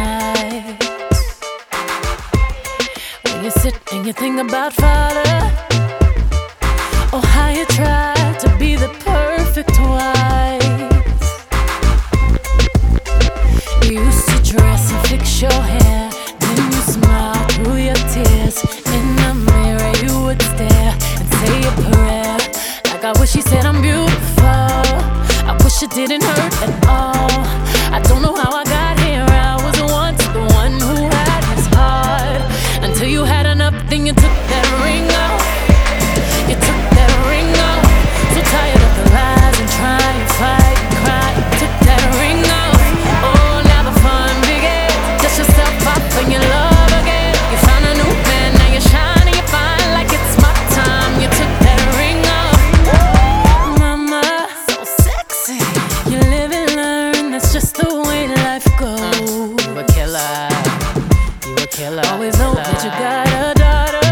night. When you sit and you think about father, oh, how you tried to be the perfect wife. You used to dress and fix your hair, then you smile through your tears. In the mirror you would stare and say a prayer, like I wish he said I'm beautiful. I wish it didn't hurt at all. I don't know how I got here. I was once the one who had his heart, until you had enough, then you took that ring off. You took that ring off. So tired of the lies and trying to fight and cry. You took that ring off. Oh, now the fun began. Dust yourself off and you love again. You found a new man, now you're shining, you're fine like it's my time. You took that ring off. Mama, so sexy. You live and learn, that's just the way life goes. You a killer. You a killer. Always know that you got a daughter.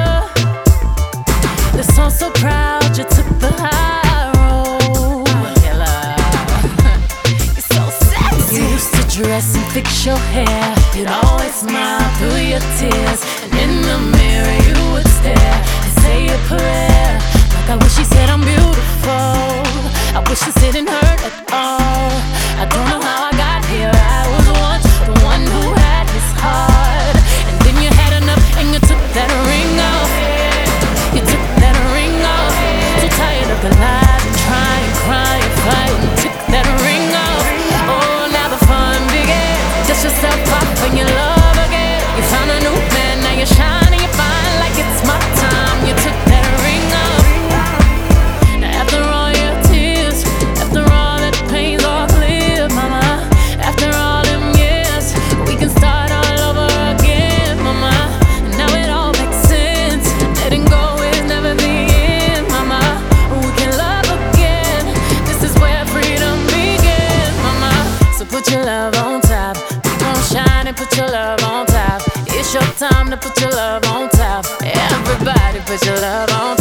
The song's so proud you took the high road. You a killer. You're so sexy. You used to dress and fix your hair. You'd always smile through your tears. And in the mirror you would stare and say a prayer, like I wish he said I'm beautiful. I wish this didn't hurt at all. I don't know how I got here. I was once the one who had his heart, and then you had enough and you took that ring off. You took that ring off. So tired of the lies and trying, crying, fighting. Took that ring off. Oh, now the fun began. Dust yourself off and you love again. You found a new man, now you're shining, you're fine like it's my time. You took that ring off. Now after all your tears, after all that pain's all clear, mama. After all them years, we can start all over again, mama. And now it all makes sense. Letting go is never the end, mama. We can love again. This is where freedom begins, mama. So put your love on top. Keep on shining, put your love on top. It's your time to put your love on top. Everybody put your love on top.